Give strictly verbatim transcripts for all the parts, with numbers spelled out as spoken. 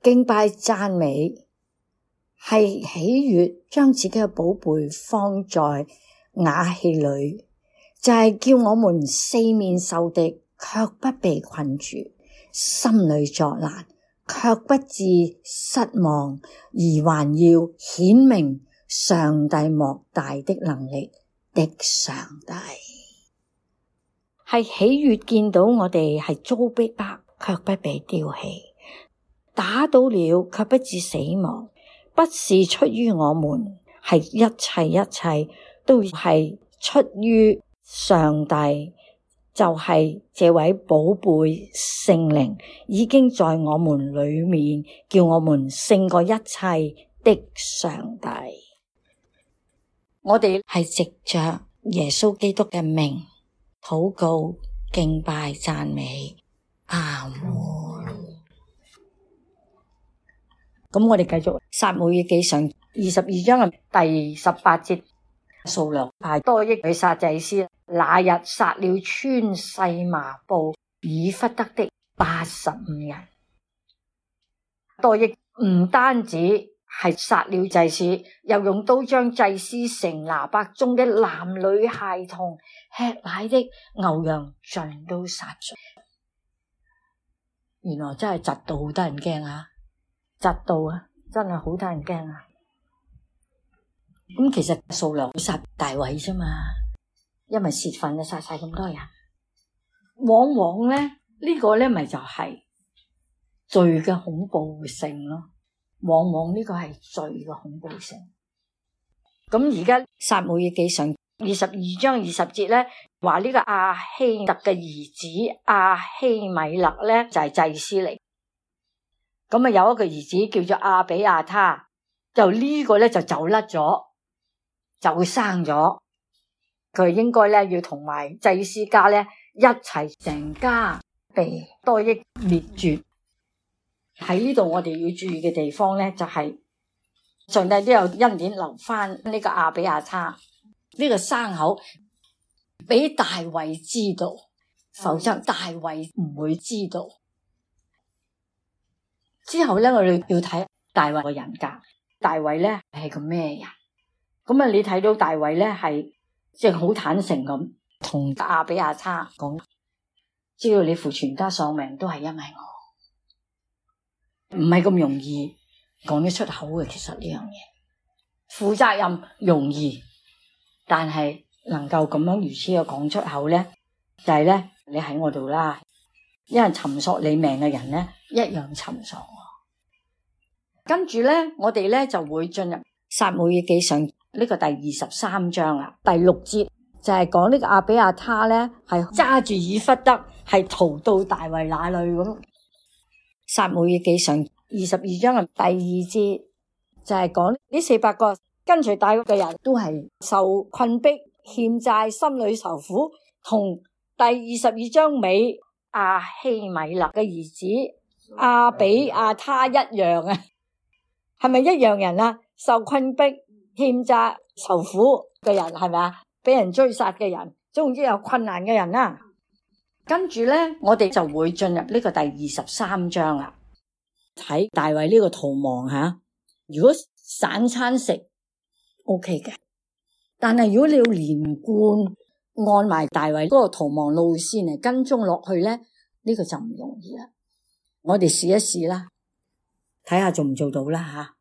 敬拜讚美係喜悅，將自己嘅寶貝放在瓦器裏，就係、是、叫我們四面受敵，卻不被困住；心裏作難，卻不致失望，而還要顯明上帝莫大的能力的上帝。係喜悅見到我哋係遭逼迫，卻不被丟棄，打倒了卻不致死亡，不是出於我們，係一切一切都係出於上帝，就係、是、這位寶貝聖靈已經在我們裏面，叫我們勝過一切的上帝。我哋係藉着耶穌基督嘅名禱告、敬拜、讚美，阿門。咁我哋繼續撒母耳記上二十二章嘅第十八節，掃羅派多益去殺祭司，那日殺了穿細麻布以弗得的八十五人。多益唔單止係殺了祭司，又用刀將祭司城拿伯中的男女孩童、吃奶的牛羊盡都殺盡。原來真係窒到好得人驚啊！窒到啊，真係好得人驚啊！咁其實掃羅殺大衛啫嘛，因為泄憤就殺晒咁多人。往往咧呢、呢個咧咪就係罪嘅恐怖性咯。往往呢個係罪嘅恐怖性。咁而家撒母耳記上二十二章二十節咧，話呢個亞希特嘅兒子亞希米勒咧就係、是、祭司嚟。咁啊有一個兒子叫做亞比亞他，就呢個咧就走甩咗，就生咗。佢應該咧要同埋祭司家咧一齊成家被多益滅絕。喺呢度我哋要注意嘅地方咧，就係、是、上帝都有恩典留翻呢個亞比亞他呢、這個生口俾大衛知道，否則大衛唔會知道。之後咧，我哋要睇大衛嘅人格。大衛咧係個咩人？咁啊，你睇到大衛咧係即係好坦誠咁同亞比亞他講，知道你父全家喪命都係因為我。唔係咁容易講得出口嘅，其實呢樣嘢負責任容易，但係能夠咁樣如此嘅講出口咧，就係、是、咧你喺我度啦，因為尋索你命嘅人咧一樣尋索我。跟住咧，我哋咧就會進入撒母耳記上呢個第二十三章啦，第六節就係講呢個亞比亞他咧係揸住以弗得係逃到大衛那裏咁。撒母耳記上二十二章嘅第二節就係講呢四百個跟隨大衛嘅人都係受困迫、欠債、心裏愁苦，同第二十二章尾亞希米勒嘅兒子亞比亞他一樣啊，係咪一樣人啊？受困迫、欠債、愁苦嘅人係咪啊？俾人追殺嘅人，總之有困難嘅人啦。跟住咧，我哋就會進入呢個第二十三章啦。睇大衛呢個逃亡吓，如果散餐食 OK 嘅，但係如果你要連貫按埋大衛嗰個逃亡路線嚟跟蹤落去咧，呢個就唔容易啦。我哋試一試啦，睇下做唔做到啦吓。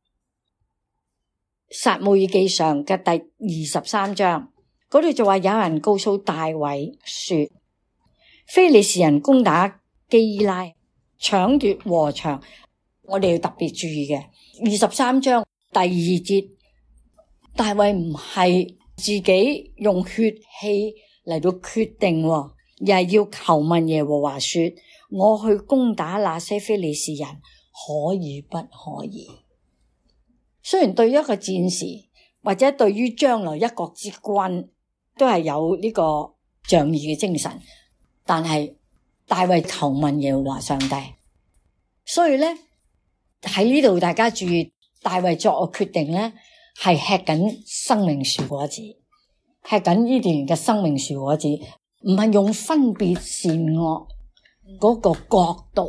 撒母耳記上嘅第二十三章嗰度就話，有人告訴大衛說，非利士人攻打基伊拉，搶奪禾場。我哋要特別注意嘅二十三章第二節，大衛唔係自己用血氣嚟到決定，而係要求問耶和華說，我去攻打那些非利士人可以不可以？雖然對於一個戰士或者對於將來一國之君都係有呢個仗義嘅精神，但係大衛求問耶和華上帝，所以咧喺呢度大家注意，大衛作個決定咧係吃緊生命樹果子，吃緊呢段嘅生命樹果子，唔係用分別善惡嗰個角度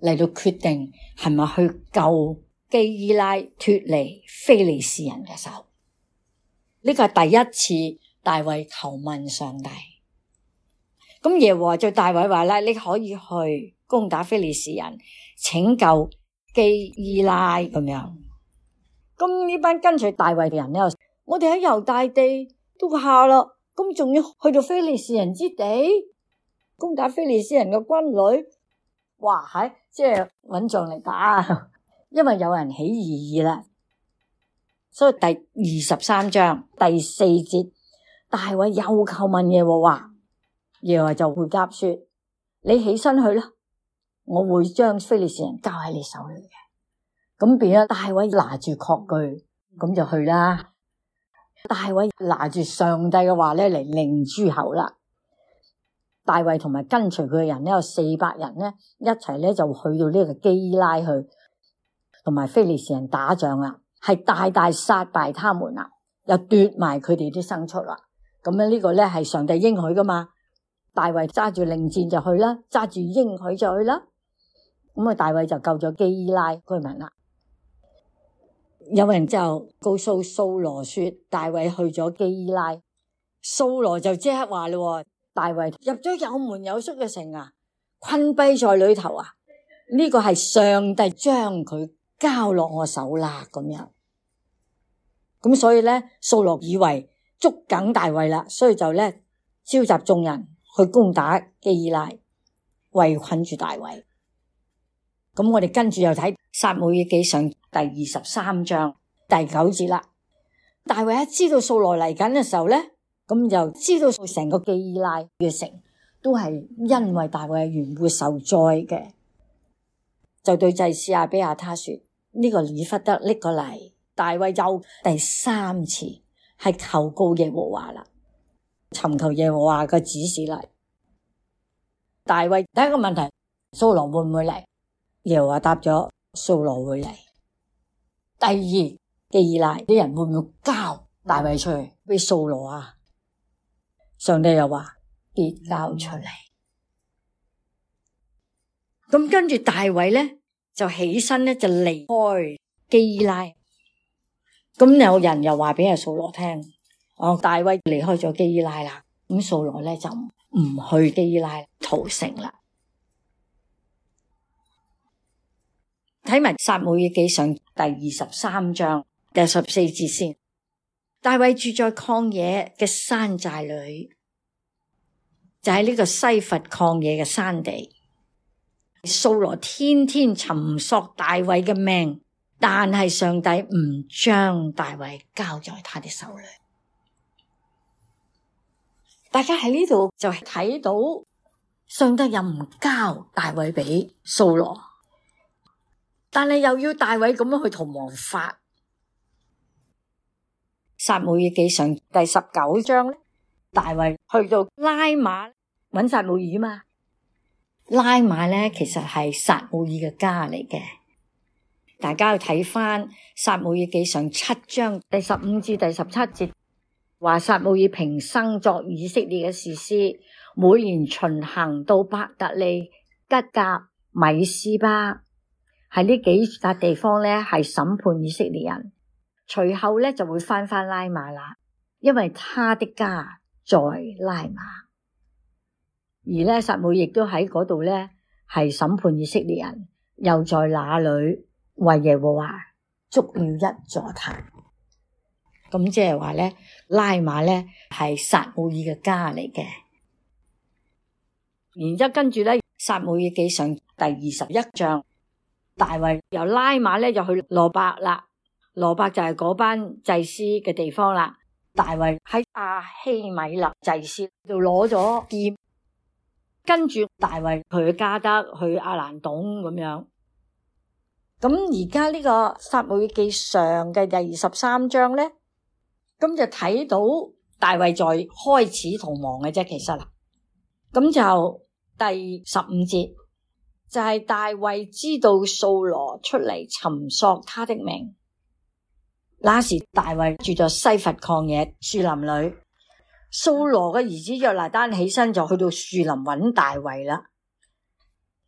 嚟到決定係咪去救基伊拉脫離非利士人嘅手。呢個係第一次大衛求問上帝。咁耶和華對大衛話咧，你可以去攻打非利士人，拯救基伊拉咁樣。咁呢班跟隨大衛嘅人咧，我哋喺猶大地都下啦，咁仲要去到非利士人之地攻打非利士人嘅軍旅，哇係即係揾仗嚟打，因為有人起異議啦。所以第二十三章第四節，大衛又求問耶和華，耶和華就回答說：你起身去啦，我會將非利士人交喺你手裏嘅。咁變咗大衛拿住確據，咁就去啦。大衛拿住上帝嘅話咧嚟令諸侯啦。大衛同埋跟隨佢嘅人咧有四百人咧，一齊咧就去到呢個基伊拉去，同埋非利士人打仗啦，係大大殺敗他們啦，又奪埋佢哋啲牲畜啦。咁樣呢個咧係上帝應許噶嘛。大衛揸住令箭就去啦，揸住應許就去啦。咁啊，大衛就救咗基伊拉居民啦。有人就告訴掃羅說，大衛去咗基伊拉。掃羅就即刻話咯，大衛入咗有門有宿嘅城啊，困閉在裏頭啊，呢個係上帝將佢交落我手啦，咁樣。咁所以咧，掃羅以為捉緊大衛啦，所以就咧召集眾人去攻打基伊拉，圍困住大衛。咁我哋跟住又睇撒母耳記上第二十三章第九節啦。大衛一知道掃羅嚟緊嘅時候咧，咁就知道成個基伊拉嘅城都係因為大衛嘅緣故受災嘅，就對祭司亞比亞他說：呢、這個以弗得拎過嚟。大衛又第三次係求告耶和華啦，尋求耶和華嘅指示嚟。大衛第一個問題，掃羅會唔會嚟？耶和華答咗，掃羅會嚟。第二，基伊拉啲人會唔會交大衛出去俾掃羅啊？上帝又話必交出嚟。咁跟住大衛咧就起身咧就離開基伊拉。咁有人又話俾阿掃羅聽，哦，大衛離開咗基伊拉啦。咁掃羅咧就唔去基伊拉屠城啦。睇埋撒母耳記上第二十三章第十四節先。大衛住在曠野嘅山寨裏，就喺呢個西弗曠野嘅山地。掃羅天天尋索大衛嘅命，但係上帝唔將大衛交在他的手裏。大家喺呢度就睇到上帝又唔交大衛俾掃羅，但係又要大衛咁樣去逃亡法。撒母耳記上第十九章咧，大衛去到拉馬搵撒母耳嘛。拉馬咧其實係撒母耳嘅家嚟嘅。大家要睇翻撒母耳記上七章第十五至第十七節，話撒母耳平生作以色列嘅士師，每年巡行到伯特利、吉甲、米斯巴，喺呢幾笪地方咧係審判以色列人。隨後咧就會翻翻拉馬啦，因為他的家在拉馬。而咧撒母耳亦都喺嗰度咧係審判以色列人，又在那裏為耶和華築了一座壇。咁即係話咧，拉馬咧係撒母耳嘅家嚟嘅。然之後跟住咧，撒母耳記上第二十一章，大衛由拉馬咧就去羅伯啦。羅伯就係嗰班祭司嘅地方啦。大衛喺亞希米勒祭司度攞咗劍，跟住大衛去加德去亞蘭洞咁樣。咁而家呢個撒母耳記上嘅第二十三章咧，咁就睇到大衛在開始逃亡嘅啫。其實啦，咁就第十五節就係、是、大衛知道掃羅出嚟尋索他的命。那時大衛住在西弗曠野樹林裏，掃羅嘅兒子約拿單起身就去到樹林揾大衛啦。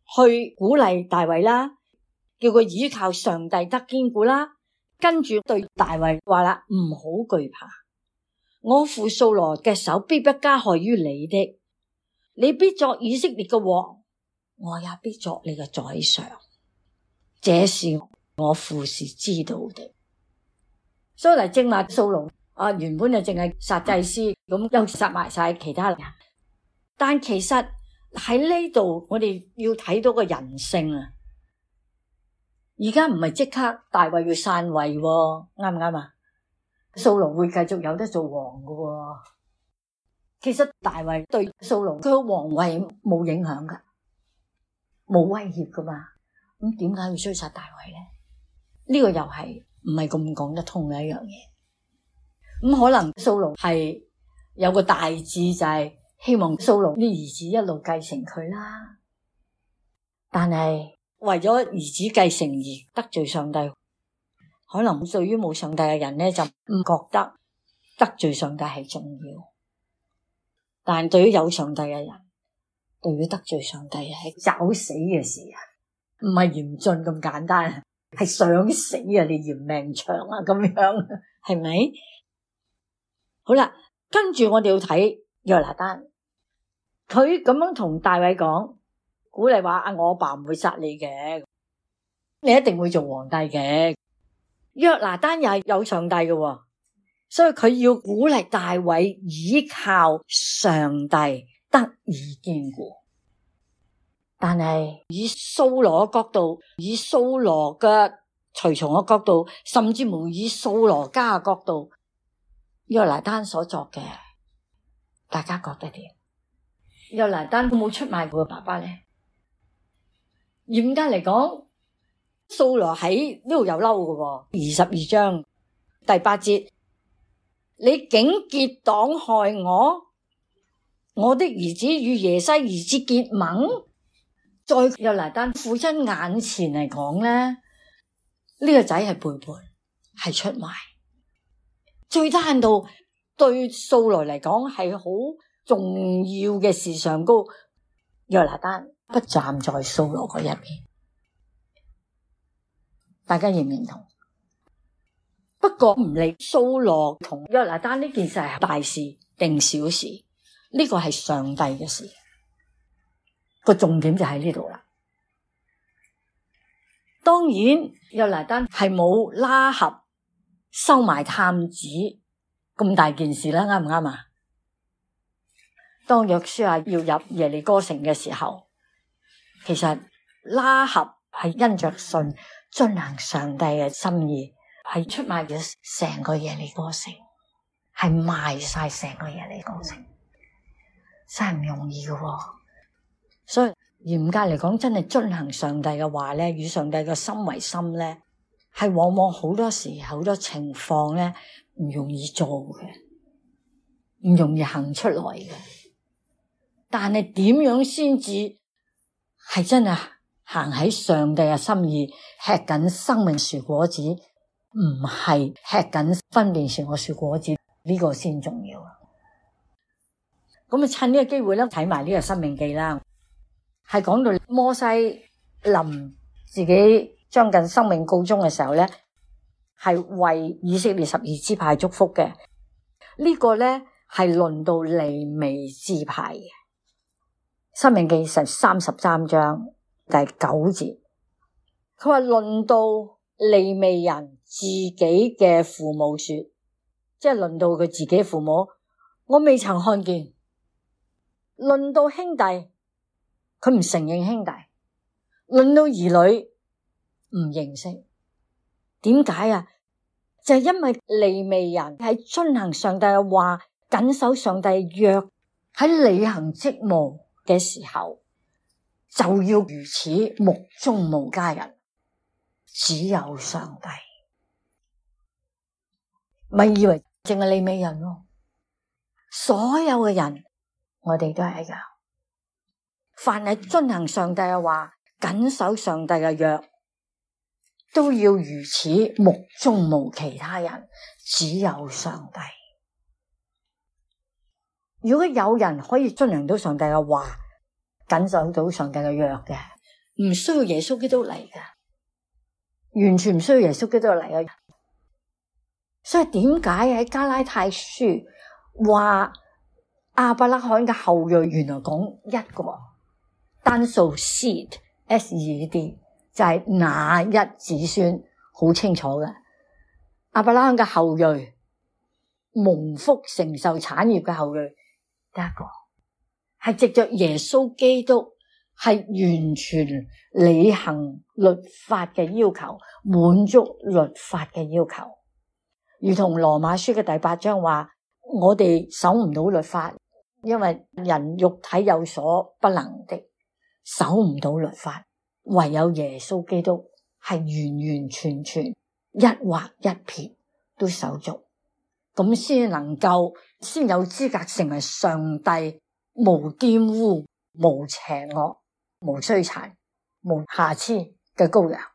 去鼓勵大衛啦，叫佢依靠上帝得堅固啦。跟住對大衛話啦，唔好懼怕，我父掃羅嘅手必不加害於你的，你必作以色列嘅王，我也必作你嘅宰相，這是我父是知道的。所以嚟正話掃羅啊，原本就淨係殺祭司，咁又殺埋晒其他人。但其實喺呢度，我哋要睇到個人性啊！而家唔係即刻大衛要篡位，啱唔啱啊？掃羅會繼續有得做王噶。其實大衛對掃羅佢個皇位冇影響噶，冇威脅噶嘛。咁點解要追殺大衛咧？呢個又係唔係咁講得通嘅一樣嘢。咁可能掃羅係有個大志，就係希望掃羅啲兒子一路繼承佢啦。但係為咗兒子繼承而得罪上帝，可能對於冇上帝嘅人咧，就唔覺得得罪上帝係重要。但係對於有上帝嘅人，對於得罪上帝係找死嘅事啊，唔係嚴峻咁簡單，係想死啊！你嫌命長啊，咁樣係咪？好啦，跟住我哋要睇約拿單，佢咁樣同大衛講，鼓勵話啊，我阿爸唔會殺你嘅，你一定會做皇帝嘅。約拿單又係有上帝嘅，所以佢要鼓勵大衛依靠上帝得以堅固。但係以掃羅嘅角度，以掃羅嘅隨從嘅角度，甚至乎以掃羅家嘅角度，約拿單所作嘅，大家覺得點？約拿單佢冇出賣佢嘅爸爸咧？嚴格嚟講，掃羅喺呢度有嬲嘅。二十二章第八節，你竟結黨害我，我的兒子與耶西兒子結盟。在約拿單父親眼前嚟講咧，呢、這個仔係背叛，係出賣。最低限度對掃羅嚟講係好重要嘅事上高，約拿單不站在掃羅嗰一邊。大家認唔認同？不過唔理掃羅同約拿單呢件事係大事定小事，呢、這個係上帝嘅事。個重點就喺呢度啦。當然約拿單係冇拉合收埋探子咁大件事啦，啱唔啱啊？當約書亞要入耶利哥城嘅時候，其實拉合係因着信遵行上帝嘅心意，係出賣咗成個耶利哥城，係賣晒成個耶利哥城，真係唔容易嘅。所以嚴格嚟講，真係遵行上帝嘅話咧，與上帝嘅心為心咧，係往往好多時好多情況咧唔容易做嘅，唔容易行出來嘅。但係點樣先至係真係行喺上帝嘅心意，吃緊生命樹果子，唔係吃緊分辨善惡樹果子，呢個先重要。咁啊，趁呢個機會咧，睇埋呢個申命記啦。係講到摩西臨自己將近生命告終嘅時候咧，係為以色列十二支派祝福嘅。這個、呢個咧係論到利未支派嘅。申命記實三十三章第九節，佢話論到利未人自己嘅父母說，即係論到佢自己父母，我未曾看見。論到兄弟，佢唔承認兄弟。論到兒女，唔認識。點解啊？就係因為利未人喺遵行上帝嘅話，謹守上帝約，喺履行職務嘅時候，就要如此目中無家人，只有上帝。咪以為淨係利未人咯？所有嘅人，我哋都係一樣。凡係遵行上帝嘅話，謹守上帝嘅約，都要如此目中無其他人，只有上帝。如果有人可以遵行到上帝嘅話，謹守到上帝嘅約嘅， 唔需要耶穌基督嚟噶，完全唔需要耶穌基督嚟嘅。所以點解喺加拉太書話亞伯拉罕嘅後裔原來講一個單數 seed S E E D 就係那一子孫，好清楚嘅。亞伯拉罕嘅後裔蒙福承受產業嘅後裔得一個，係藉着耶穌基督，係完全履行律法嘅要求，滿足律法嘅要求。如同羅馬書嘅第八章話，我哋守唔到律法，因為人肉體有所不能的，守唔到律法，唯有耶穌基督係完完全全一劃一撇都守足，咁先能夠先有資格成為上帝無玷污、無邪惡、無衰殘、無瑕疵嘅羔羊。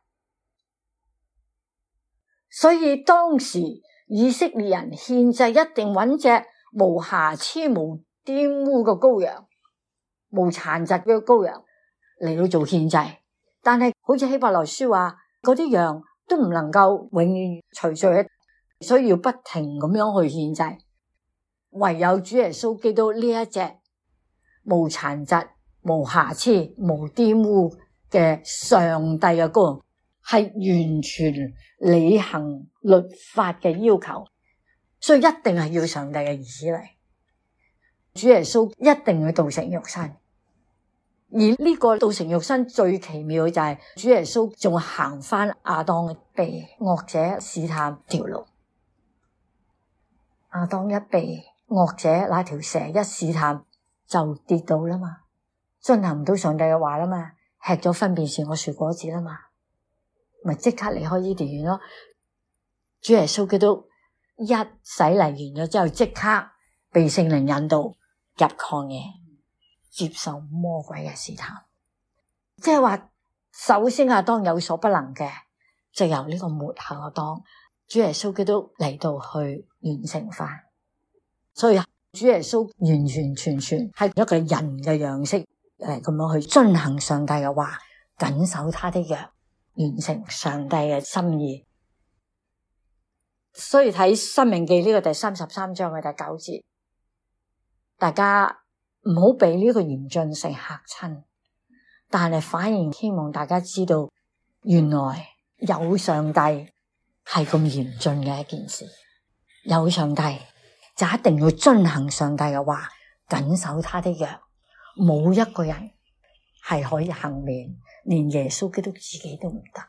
所以當時以色列人獻祭一定揾隻無瑕疵、無玷污嘅羔羊，無殘疾嘅羔羊嚟到做獻祭。但係好似希伯來書話，嗰啲羊都唔能夠永遠除罪，所以要不停咁樣去獻祭。唯有主耶穌基督呢一隻無殘疾、無瑕疵、無玷污嘅上帝嘅羔羊，係完全履行律法嘅要求，所以一定係要上帝嘅兒子嚟。主耶穌一定要道成肉身，而呢個道成肉身最奇妙嘅就係主耶穌仲行翻亞當被惡者試探條路。亞當一被惡者那條蛇一試探就跌倒啦嘛，遵行唔到上帝嘅話啦嘛，吃咗分辨善惡樹果子啦嘛，咪即刻離開伊甸園咯。主耶穌基督一洗禮完咗之後，即刻被聖靈引導入曠野，接受魔鬼嘅試探。即係話，首先亞當有所不能嘅，就由呢個末後亞當，主耶穌基督嚟到去完成翻。所以主耶穌完完全全係一個人嘅樣式嚟，咁樣去遵行上帝嘅話，謹守他的約，完成上帝嘅心意。所以睇申命記呢個第三十三章嘅第九節，大家唔好被呢個嚴峻性嚇親，但係反而希望大家知道，原來有上帝係咁嚴峻嘅一件事。有上帝就一定要遵行上帝嘅話，謹守他的約，冇一個人係可以幸免，連耶穌基督自己都唔得。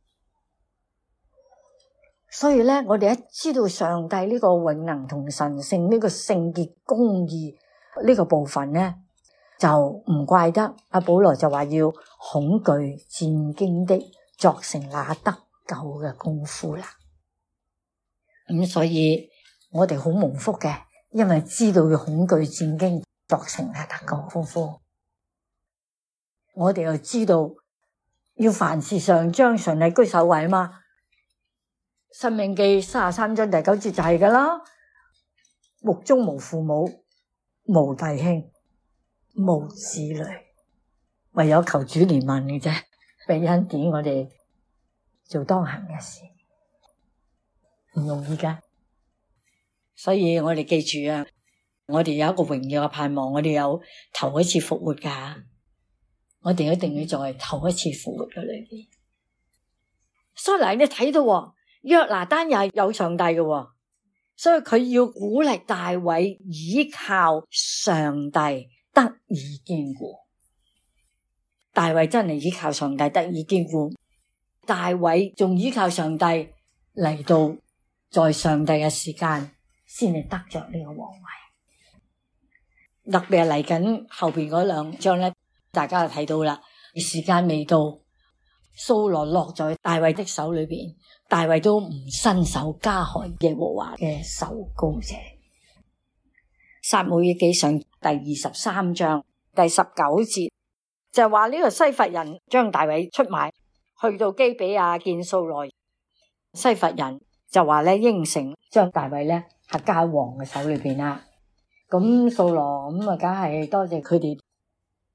所以咧，我哋一知道上帝呢個永能同神聖，呢個聖潔公義呢個部分咧，就唔怪得阿保羅就話要恐懼戰兢的作成那得救嘅功夫啦。咁所以我哋好蒙福嘅，因為知道要恐懼戰兢作成那得救嘅功夫，我哋又知道要凡事上將上帝居首位啊嘛。申命記三十三章第九節就係噶啦，目中無父母，無弟兄，無子女，唯有求主憐憫嘅啫，俾恩典我哋做當行嘅事，唔容易噶。所以我哋記住啊，我哋有一個榮耀嘅盼望，我哋有頭一次復活噶，我哋一定要在頭一次復活嘅裏邊。所以嗱，你睇到約拿單又係有上帝嘅，所以佢要鼓勵大衛依靠上帝得以堅固。大衛真係依靠上帝得以堅固，大衛仲依靠上帝嚟到在上帝嘅時間先至得着呢個皇位。特別係嚟緊後邊嗰兩章咧，大家就睇到啦，時間未到，掃羅落在大衛的手裏邊，大衛都唔伸手加害耶和華嘅受膏者。撒母耳記上第二十三章第十九節就話呢個西弗人將大衛出賣，去到基比亞見掃羅，西弗人就話咧應承將大衛咧係交王嘅手裏邊啦。咁掃羅咁啊，梗係多謝佢哋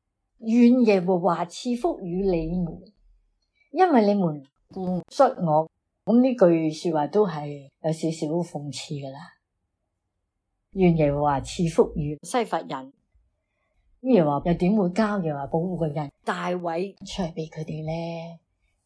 願耶和華賜福與你們，因為你們顧恤我。咁呢句說話都係有少少諷刺噶啦。願耶和華賜福與西弗人，耶和華又點會交耶和華保護嘅人大衛出嚟俾佢哋咧？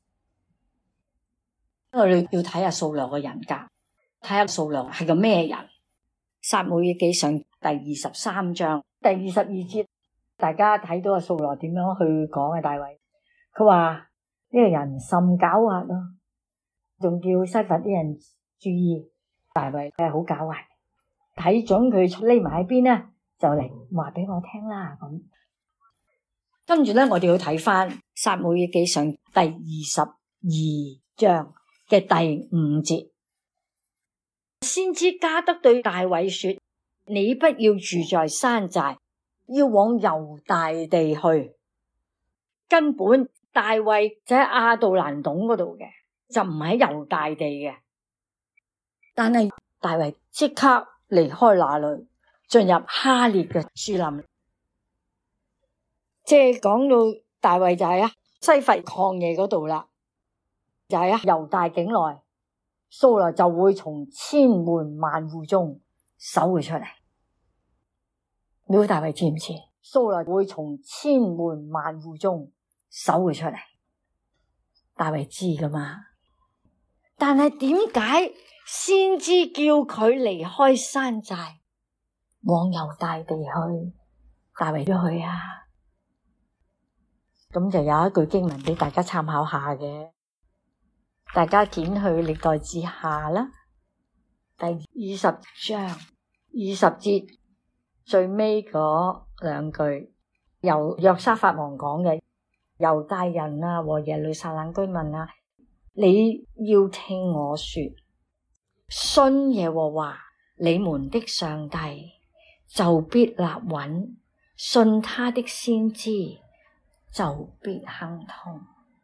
我哋要睇下掃羅嘅人格，睇下掃羅係個咩人。撒母耳記上第二十三章第二十二節，大家睇到阿掃羅點樣去講嘅大衛。佢話呢個人甚狡猾咯，仲叫西弗啲人注意，大衛係好狡猾，睇準佢匿埋喺邊咧，就嚟話俾我聽啦。咁跟住咧，我哋要睇翻撒母耳記上第二十二章嘅第五節，先知加得對大衛說：你不要住在山寨，要往猶大地去。根本大衛就喺亞杜蘭洞嗰度嘅，就唔喺猶大地嘅。但係大衛即刻離開那裏，進入哈列嘅樹林。即係講到大衛就係啊西弗曠野嗰度啦，就係啊猶大境內，掃羅就會從千門萬戶中搜佢出嚟。你估大衛知唔知？掃羅會從千門萬戶中搜佢出嚟，大衛知噶嘛？但係點解先知叫佢離開山寨，往猶大地去？大衛都去啊！咁就有一句經文俾大家參考下嘅，大家捲去歷代志下啦，第二十章二十節最尾嗰兩句，由約沙法王講嘅：猶大人啊和耶路撒冷居民啊，你要聽我說，信耶和華你們的上帝，就必立穩；信他的先知，就必亨通。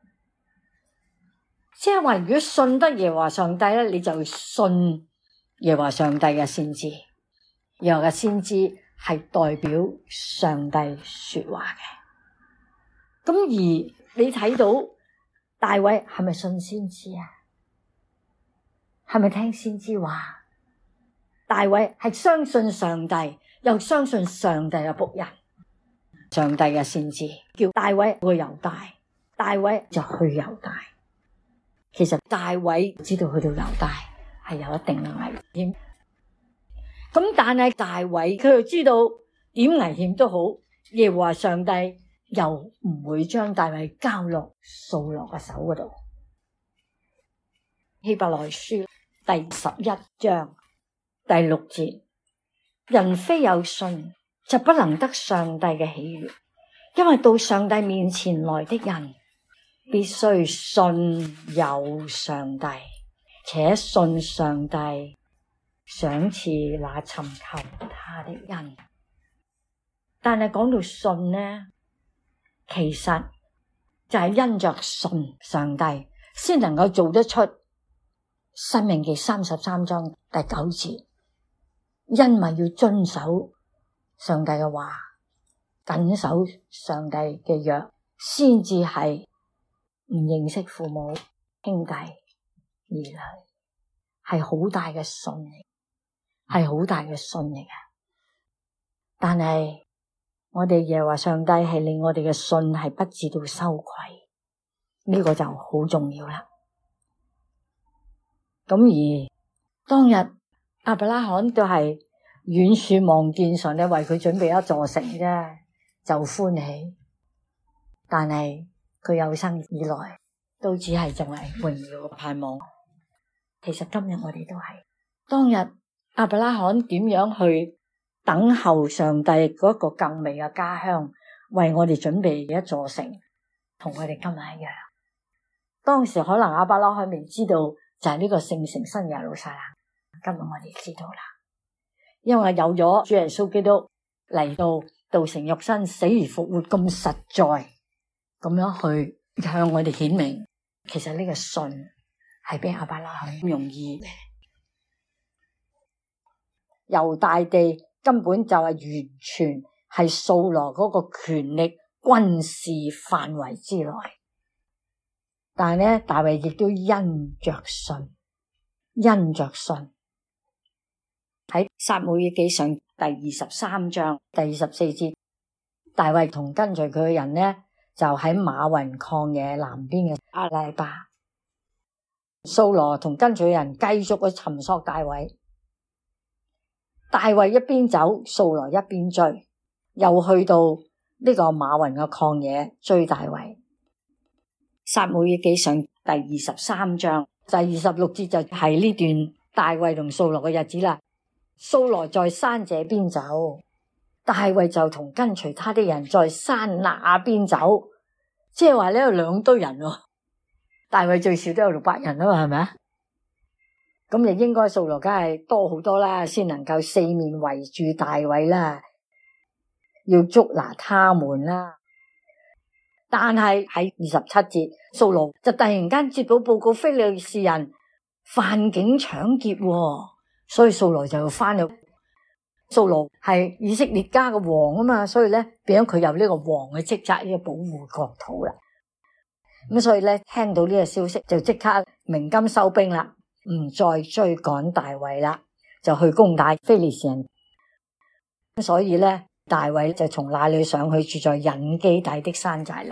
即係話，如果信得耶和華上帝咧，你就信耶和華上帝嘅先知。耶和華嘅先知係代表上帝說話嘅。咁而你睇到大衛係咪信先知啊？係咪聽先知話？大衛係相信上帝，又相信上帝嘅僕人。上帝嘅先知叫大衛去猶大，大衛就去猶大。其實大衛知道去到猶大係有一定嘅危險，咁但係大衛佢又知道點危險都好，耶和華上帝又唔會將大衛交落掃羅嘅手嗰度。希伯來書第十一章第六節，人非有信就不能得上帝嘅喜悅，因為到上帝面前來的人必須信有上帝，且信上帝賞賜那尋求他的人。但係講到信呢，其實就係因着信上帝先能夠做得出申命記三十三章第九節，因為要遵守上帝嘅話，謹守上帝嘅約，先至係唔認識父母兄弟兒女，係好大嘅信嚟，係好大嘅信嚟嘅。但係我哋耶和華上帝係令我哋嘅信係不至到羞愧，呢、這個就好重要啦。咁而當日亞伯拉罕都係遠處望見上帝為佢準備一座城啫，就歡喜。但係佢有生以來都只係仲係榮耀嘅盼望。其實今日我哋都係，當日亞伯拉罕點樣去等候上帝嗰個更美嘅家鄉，為我哋準備一座城，同我哋今日一樣。當時可能亞伯拉罕未知道就係呢個聖城新耶路撒冷，今日我哋知道啦。因為有咗主耶穌基督嚟到道成肉身，死而復活咁實在，咁樣去向我哋顯明，其實呢個信係比亞伯拉罕咁容易嘅。猶大地根本就係完全係掃羅嗰個權力軍事範圍之內。但係咧，大衛亦都因着信，因着信喺撒母耳記上第二十三章第二十四節，大衛同跟隨佢嘅人呢，就喺馬雲曠野南邊嘅阿拉巴。掃羅同跟隨嘅人繼續去尋索大衛，大衛一邊走，掃羅一邊追，又去到呢個馬雲嘅曠野追大衛。撒母耳記上第二十三章第二十六節就係呢段大衛同掃羅嘅日子啦。掃羅在山這邊走，大衛就同跟隨他的人在山那邊走，即係話呢有兩堆人喎。大衛最少都有六百人啊嘛，係咪啊？咁亦應該掃羅梗係多好多啦，先能夠四面圍住大衛啦，要捉拿他們啦。但係喺二十七節，掃羅就突然間接到報告，非利士人犯境搶劫，所以掃羅就要翻去。掃羅係以色列家嘅王啊嘛，所以咧變咗佢有呢個王嘅職責，要保護國土啦。咁所以咧聽到呢個消息，就即刻鳴金收兵啦，唔再追趕大衛啦，就去攻打非利士人。所以咧，大衛就從那裏上去，住在隱基底的山寨裏。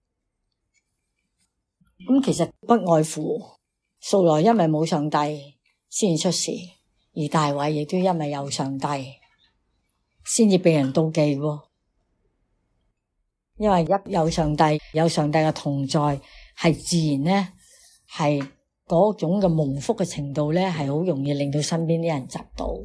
咁其實不外乎掃羅因為冇上帝先出事，而大衛亦都因為有上帝先至被人妒忌。因為一有上帝，有上帝嘅同在，係自然咧，係嗰種嘅蒙福嘅程度咧，係好容易令到身邊啲人窒到嘅。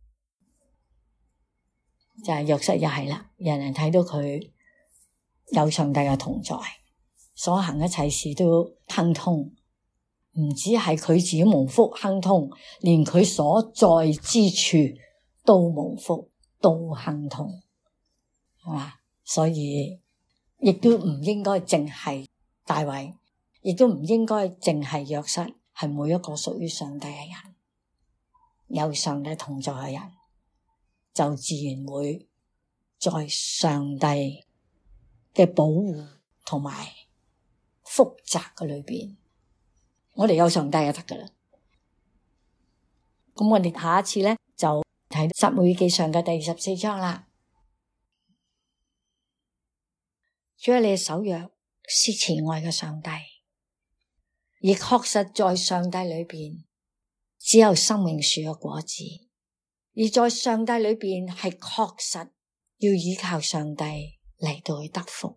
就係約瑟又係啦，人人睇到佢有上帝嘅同在，所行一切事都亨通，唔止係佢自己蒙福亨通，連佢所在之處都蒙福都亨通，係嘛？所以亦都唔應該淨係大衛，亦都唔應該淨係約瑟，係每一個屬於上帝嘅人，有上帝同在嘅人，就自然會在上帝嘅保護同埋福澤嘅裏邊，我哋有上帝就得噶啦。咁我哋下一次咧就睇撒母耳記上嘅第二十四章啦。主啊，你嘅守約是慈愛嘅上帝，而確實在上帝裏邊只有生命樹嘅果子，而在上帝裏邊係確實要依靠上帝嚟到去得福。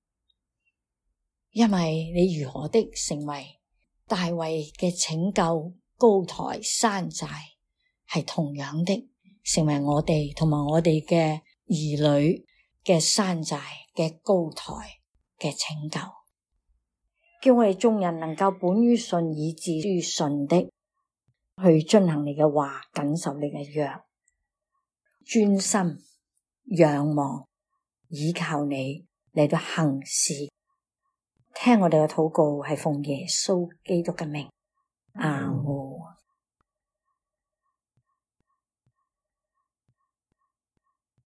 因為你如何的成為大衛嘅拯救高台山寨，係同樣的成為我哋同埋我哋嘅兒女嘅山寨嘅高台嘅拯救，叫我哋眾人能夠本於信以致於信的去遵行你嘅話，謹守你嘅約，專心仰望倚靠你嚟到行事。聽我哋嘅禱告係奉耶穌基督嘅名，阿門。